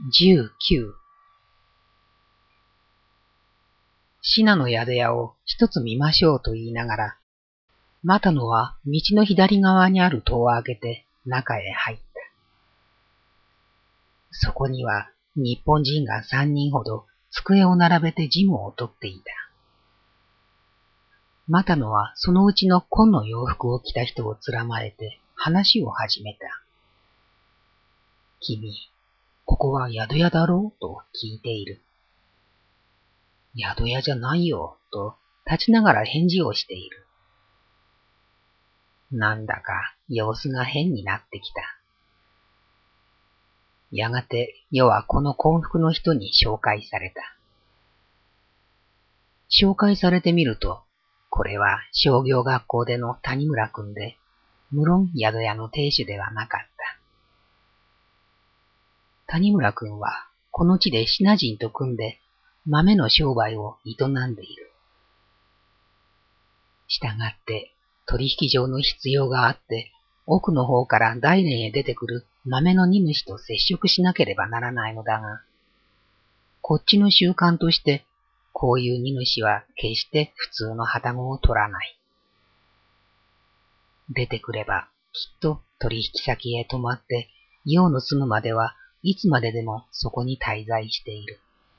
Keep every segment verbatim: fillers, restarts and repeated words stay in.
じゅうきゅう信濃宿屋を一つ見ましょうと言いながら、又野は道の左側にある戸を開けて中へ入った。そこには日本人が三人ほど机を並べて事務をとっていた。又野はそのうちの紺の洋服を着た人をつらまえて話を始めた。君、ここは宿屋だろうと聞いている。宿屋じゃないよ、と立ちながら返事をしている。なんだか様子が変になってきた。やがて余はこの幸福の人に紹介された。紹介されてみると、これは商業学校での谷村君で、無論宿屋の亭主ではなかった。谷村君はこの地でシナ人と組んで豆の商売を営んでいる。したがって取引上の必要があって奥の方から大連へ出てくる豆の荷主と接触しなければならないのだが、こっちの習慣としてこういう荷主は決して普通の旅籠を取らない。出てくればきっと取引先へ泊まって用の済むまではいつまででもそこに滞在している。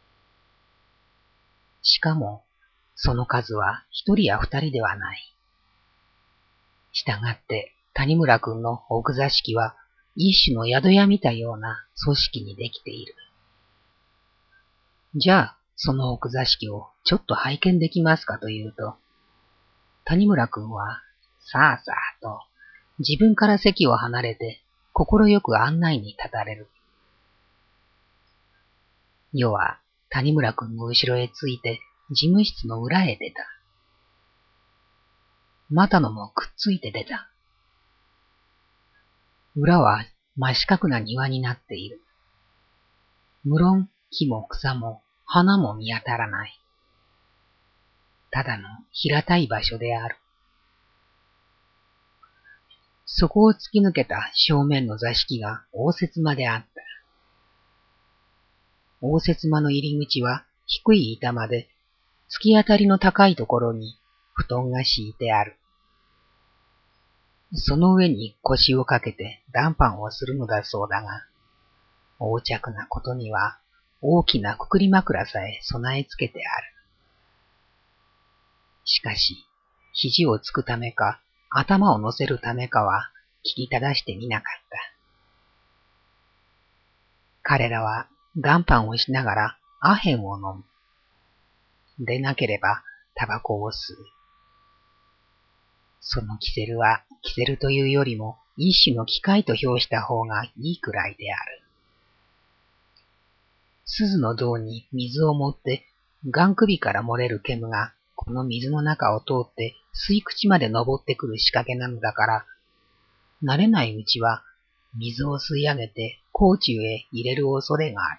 しかも、その数は一人や二人ではない。したがって、谷村君の奥座敷は一種の宿屋見たような組織にできている。じゃあ、その奥座敷をちょっと拝見できますかというと、谷村君は、さあさあと、自分から席を離れて、心よく案内に立たれる。余は谷村君の後ろへついて事務室の裏へ出た。又野もくっついて出た。裏は真四角な庭になっている。無論木も草も花も見当たらない。ただの平たい場所である。そこを突き抜けた正面の座敷が応接間であった。応接間の入り口は低い板間で、突き当たりの高いところに布団が敷いてある。その上に腰をかけて談判をするのだそうだが、横着なことには大きなくくり枕さえ備え付けてある。しかし、肘をつくためか、頭を乗せるためかは聞き正してみなかった。彼らは談判をしながらアヘンを飲む。でなければタバコを吸う。そのキセルはキセルというよりも一種の機械と評した方がいいくらいである。鈴の胴に水を持って眼首から漏れる煙がこの水の中を通って吸い口まで登ってくる仕掛けなのだから、慣れないうちは水を吸い上げて甲中へ入れる恐れがある。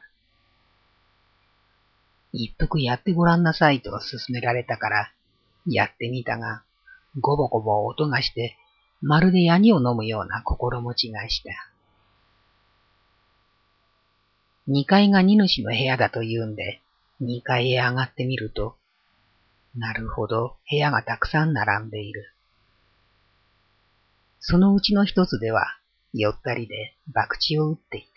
一服やってごらんなさいと勧められたから、やってみたが、ゴボゴボ音がして、まるでヤニを飲むような心持ちがした。二階が荷主の部屋だというんで、二階へ上がってみると、なるほど部屋がたくさん並んでいる。そのうちの一つでは、よったりで博打を打っていた。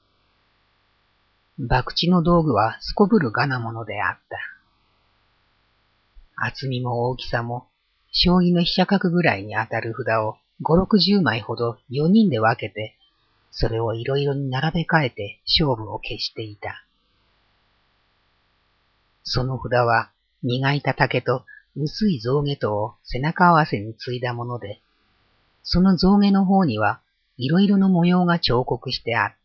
博打の道具はすこぶるがなものであった。厚みも大きさも、将棋の飛車角ぐらいに当たる札を五六十枚ほど四人で分けて、それをいろいろに並べ替えて勝負を決していた。その札は磨いた竹と薄い象牙とを背中合わせに継いだもので、その象牙の方にはいろいろの模様が彫刻してあった。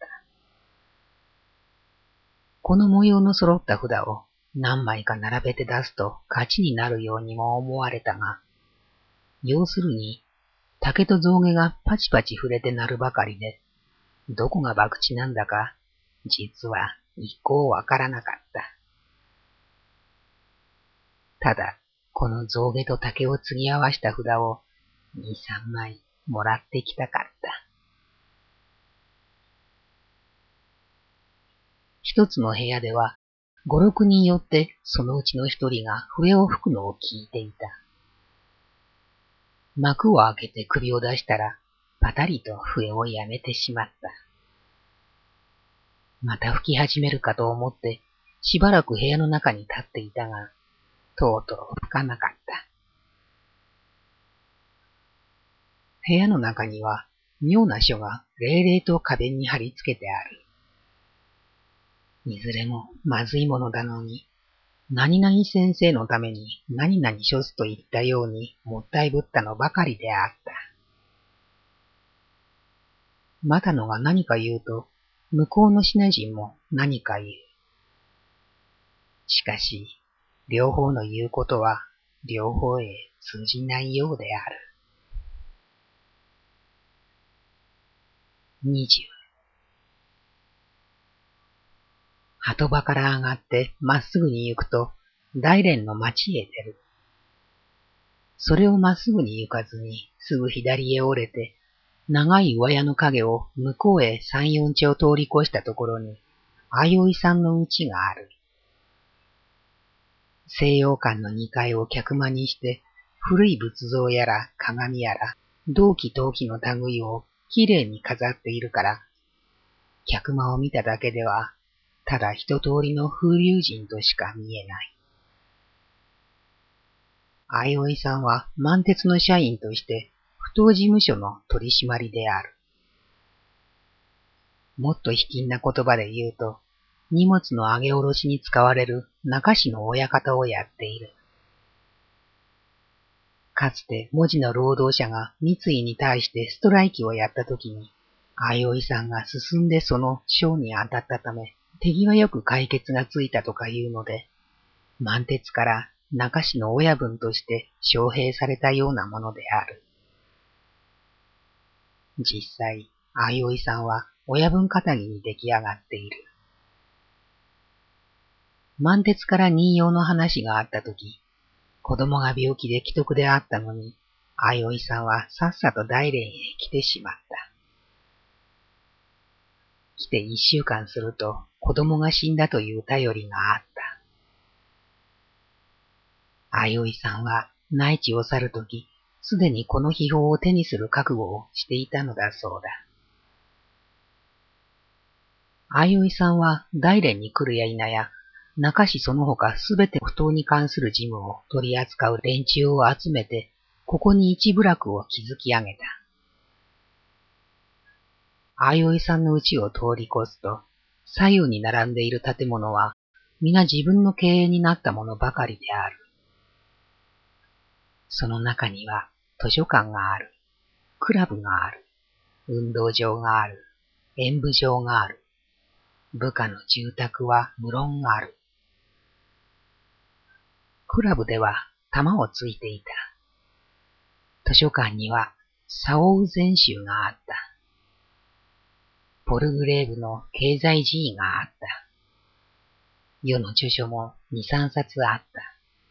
この模様の揃った札を何枚か並べて出すと勝ちになるようにも思われたが、要するに竹と象牙がパチパチ触れて鳴るばかりで、どこが博打なんだか、実は一向わからなかった。ただ、この象牙と竹を継ぎ合わした札を二三枚もらってきたかった。 一つの部屋では、五六人よってそのうちの一人が笛を吹くのを聞いていた。幕を開けて首を出したら、パタリと笛をやめてしまった。また吹き始めるかと思って、しばらく部屋の中に立っていたが、とうとう吹かなかった。部屋の中には妙な書が冷々と壁に貼り付けてある。いずれもまずいものだのに、何々先生のために何々書すと言ったようにもったいぶったのばかりであった。またのが何か言うと、向こうの品人も何か言う。しかし、両方の言うことは両方へ通じないようである。二十。鳩場から上がってまっすぐに行くと大連の町へ出る。それをまっすぐに行かずにすぐ左へ折れて、長い上屋の影を向こうへ三四丁通り越したところに、あよいさんの家がある。西洋館の二階を客間にして、古い仏像やら鏡やら、銅器陶器の類をきれいに飾っているから、客間を見ただけでは、ただ一通りの風流人としか見えない。あよいさんは満鉄の社員として、不当事務所の取締りである。もっと卑近な言葉で言うと、荷物の上げ下ろしに使われる中市の親方をやっている。かつて文字の労働者が三井に対してストライキをやったときに、あよいさんが進んでその賞に当たったため、手際よく解決がついたとかいうので、満鉄から中市の親分として招聘されたようなものである。実際、あよいさんは親分かたぎに出来上がっている。満鉄から任用の話があったとき、子供が病気で危篤であったのに、あよいさんはさっさと大連へ来てしまった。来て一週間すると子供が死んだという便りがあった。あよいさんは内地を去るとき、すでにこの秘宝を手にする覚悟をしていたのだそうだ。あよいさんは大連に来るや否や、中市その他すべて不当に関する事務を取り扱う連中を集めて、ここに一部落を築き上げた。あよいさんの家を通り越すと、左右に並んでいる建物は、皆自分の経営になったものばかりである。その中には、図書館がある、クラブがある、運動場がある、演舞場がある、部下の住宅は無論ある。クラブでは玉をついていた。図書館にはサオウ全集があった。ポルグレーブの経済寺院があった。世の著書も二三冊あった。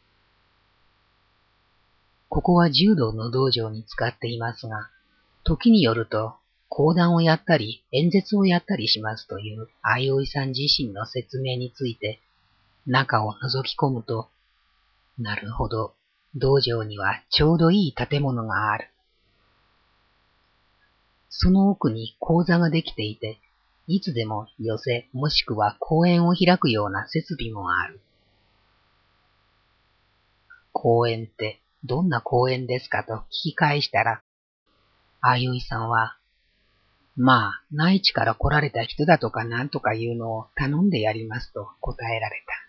ここは柔道の道場に使っていますが、時によると講談をやったり演説をやったりしますというあよいさん自身の説明について、中を覗き込むと、なるほど、道場にはちょうどいい建物がある。その奥に講座ができていて、いつでも寄席もしくは公演を開くような設備もある。公演ってどんな公演ですかと聞き返したら、あよいさんは、まあ、内地から来られた人だとかなんとかいうのを頼んでやりますと答えられた。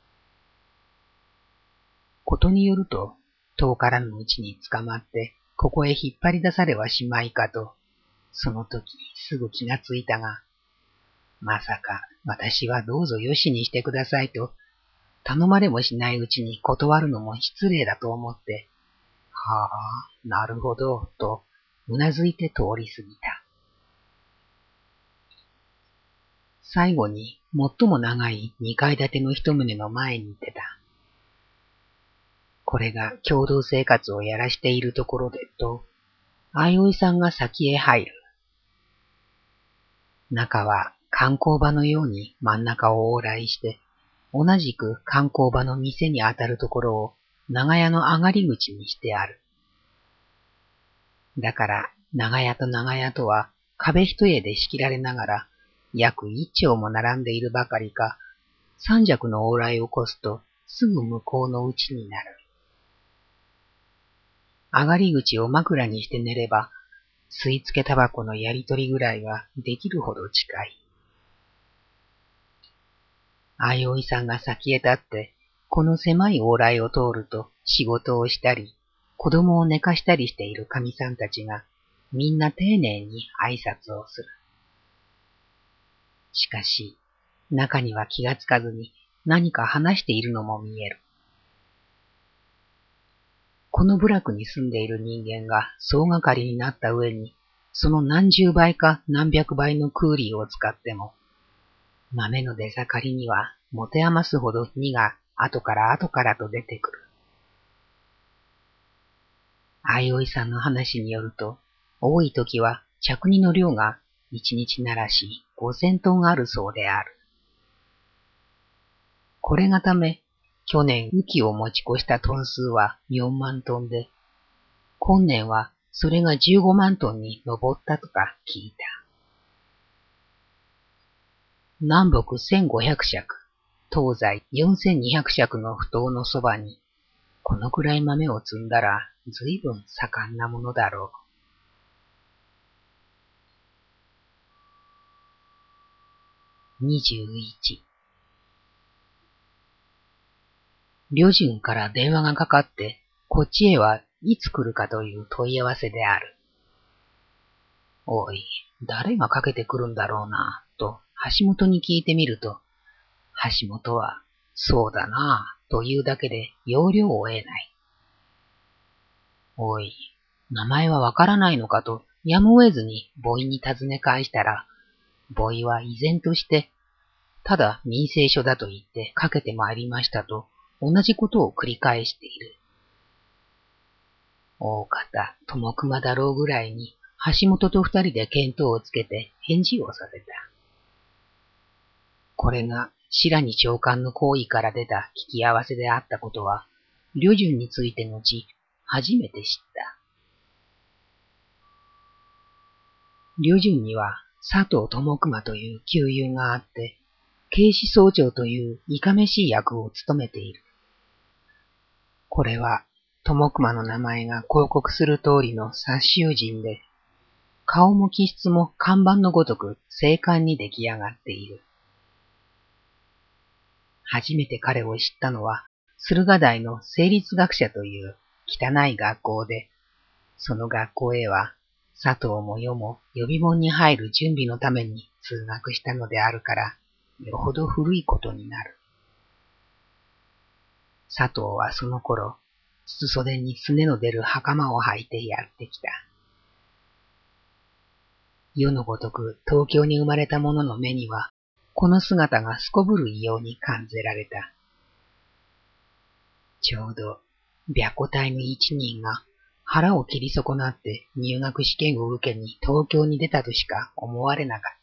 ことによると、遠からぬうちに捕まって、ここへ引っ張り出されはしまいかと、その時すぐ気がついたが、まさか私はどうぞよしにしてくださいと、頼まれもしないうちに断るのも失礼だと思って、はあ、なるほど、と、うなずいて通り過ぎた。最後に、最も長い二階建ての一棟の前に出た。これが共同生活をやらしているところでと、あよいさんが先へ入る。中は観光場のように真ん中を往来して、同じく観光場の店にあたるところを長屋の上がり口にしてある。だから、長屋と長屋とは壁一重で仕切られながら、約一丁も並んでいるばかりか、三尺の往来を起こすとすぐ向こうのうちになる。上がり口を枕にして寝れば、吸い付けタバコのやりとりぐらいはできるほど近い。相生さんが先へ立って、この狭い往来を通ると仕事をしたり、子供を寝かしたりしている神さんたちが、みんな丁寧に挨拶をする。しかし、中には気がつかずに何か話しているのも見える。この部落に住んでいる人間が総がかりになった上に、その何十倍か何百倍のクーリーを使っても、豆の出盛りには持て余すほど荷が後から後からと出てくる。相生さんの話によると、多い時は着荷の量が一日ならし五千トンあるそうである。これがため、去年雨季を持ち越したトン数は四万トンで、今年はそれが十五万トンに上ったとか聞いた。南北千五百尺、東西四千二百尺の不当のそばに、このくらい豆を積んだらずいぶん盛んなものだろう。二十一。旅順から電話がかかって、こっちへはいつ来るかという問い合わせである。おい、誰がかけてくるんだろうな、と橋本に聞いてみると、橋本は、そうだな、というだけで要領を得ない。おい、名前はわからないのかと、やむを得ずにボイに尋ね返したら、ボイは依然として、ただ民生書だと言ってかけてまいりましたと、同じことを繰り返している。大方、友熊だろうぐらいに、橋本と二人で見当をつけて返事をさせた。これが白に長官の行為から出た聞き合わせであったことは、旅順についてのち、初めて知った。旅順には佐藤友熊という旧友があって、警視総長といういかめしい役を務めている。これは、友熊の名前が広告する通りの殺囚人で、顔も気質も看板のごとく精悍に出来上がっている。初めて彼を知ったのは、駿河台の成立学者という汚い学校で、その学校へは、佐藤も世も予備門に入る準備のために通学したのであるから、よほど古いことになる。佐藤はその頃、筒袖にすねの出る袴を履いてやってきた。世のごとく東京に生まれた者の目には、この姿がすこぶる異様に感じられた。ちょうど、白虎隊の一人が腹を切り損なって入学試験を受けに東京に出たとしか思われなかった。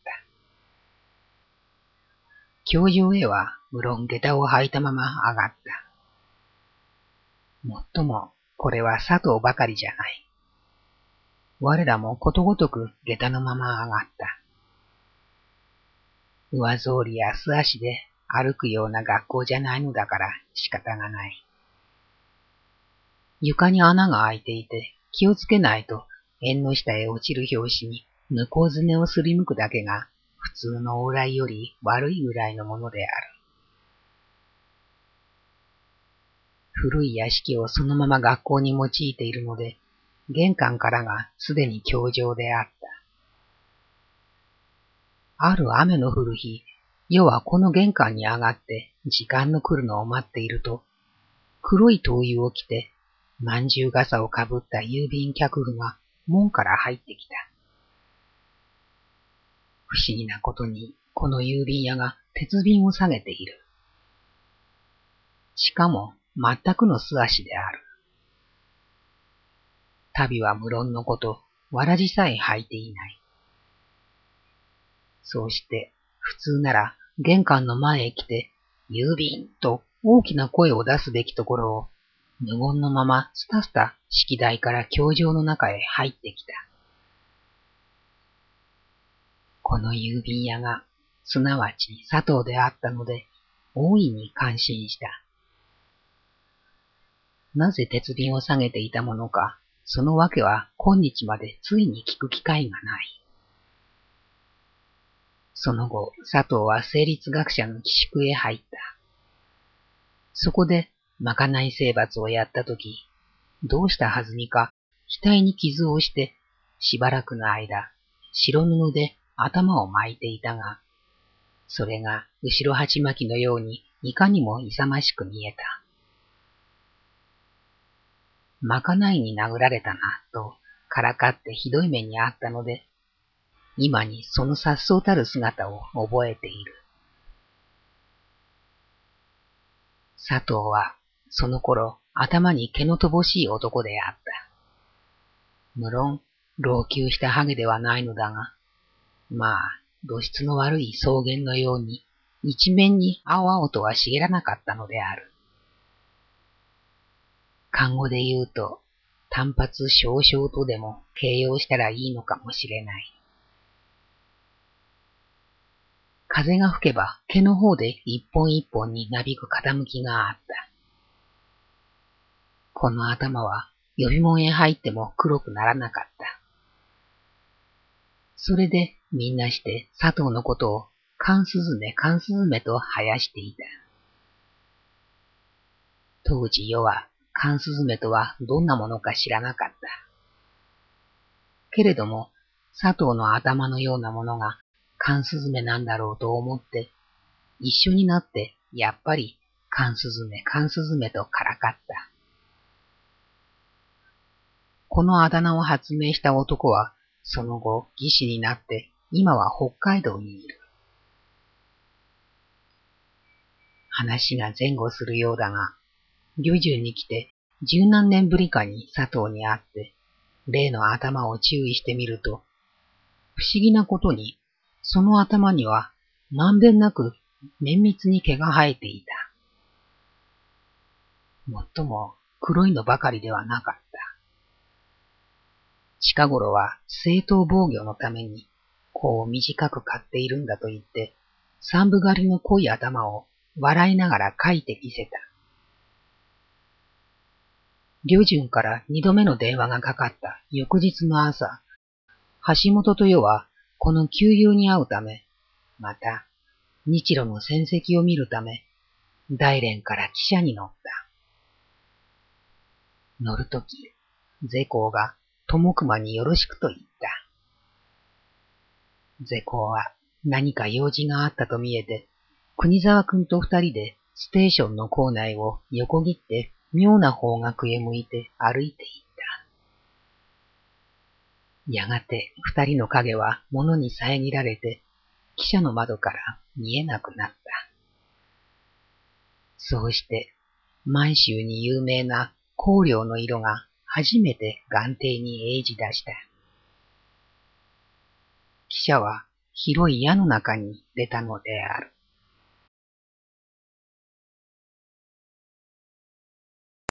教場へは無論下駄を履いたまま上がった。もっとも、これは佐藤ばかりじゃない。我らもことごとく下駄のまま上がった。上草履や素足で歩くような学校じゃないのだから仕方がない。床に穴が開いていて気をつけないと縁の下へ落ちる拍子に向こうずねをすりむくだけが普通の往来より悪いぐらいのものである。古い屋敷をそのまま学校に用いているので、玄関からがすでに教場であった。ある雨の降る日、夜はこの玄関に上がって時間の来るのを待っていると、黒い灯油を着て、まんじゅう傘をかぶった郵便客婦が門から入ってきた。不思議なことに、この郵便屋が鉄瓶を下げている。しかも、全くの素足である。旅は無論のこと、わらじさえ履いていない。そうして、 普通なら玄関の前へ来て、郵便と大きな声を出すべきところを、無言のままスタスタ式台から教場の中へ入ってきた。この郵便屋が、すなわち佐藤であったので、大いに感心した。なぜ鉄瓶を下げていたものか、そのわけは今日までついに聞く機会がない。その後、佐藤は生理学者の寄宿へ入った。そこで、まかない征伐をやったとき、どうしたはずみか、額に傷をして、しばらくの間、白布で頭を巻いていたが、それが後ろ鉢巻きのようにいかにも勇ましく見えた。まかないに殴られたな、とからかってひどい目にあったので、今にその颯爽たる姿を覚えている。佐藤は、その頃、頭に毛の乏しい男であった。無論、老朽したハゲではないのだが、まあ、土質の悪い草原のように、一面に青々とは茂らなかったのである。漢語で言うと、単発少々とでも形容したらいいのかもしれない。風が吹けば毛の方で一本一本になびく傾きがあった。この頭は呼び物へ入っても黒くならなかった。それでみんなして佐藤のことをカンスズメカンスズメと生やしていた。当時世はカンスズメとはどんなものか知らなかった。けれども佐藤の頭のようなものがカンスズメなんだろうと思って、一緒になってやっぱりカンスズメカンスズメとからかった。このあだ名を発明した男は、その後、義士になって、今は北海道にいる。話が前後するようだが、旅順に来て、十何年ぶりかに佐藤に会って、例の頭を注意してみると、不思議なことに、その頭には、まんべんなく綿密に毛が生えていた。もっとも、黒いのばかりではなかった。近頃は正当防御のために、こう短く刈っているんだと言って、三分刈りの濃い頭を笑いながら描いてみせた。旅順から二度目の電話がかかった翌日の朝、橋本と世はこの旧友に会うため、また日露の戦績を見るため、大連から汽車に乗った。乗るとき、ゼコウが友熊によろしくと言った。ゼコウは何か用事があったと見えて、国沢君と二人でステーションの構内を横切って妙な方角へ向いて歩いていった。やがて二人の影は物に遮られて、汽車の窓から見えなくなった。そうして、満州に有名な香料の色が初めて眼底に映じ出した。汽車は広い矢の中に出たのである。